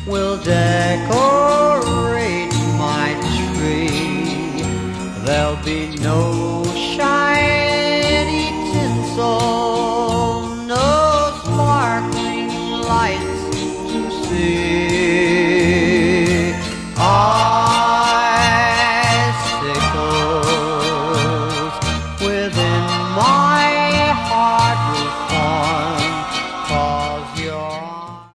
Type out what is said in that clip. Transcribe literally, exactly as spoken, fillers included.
will decorate my tree. There'll be no shiny tinsel, no sparkling lights to see.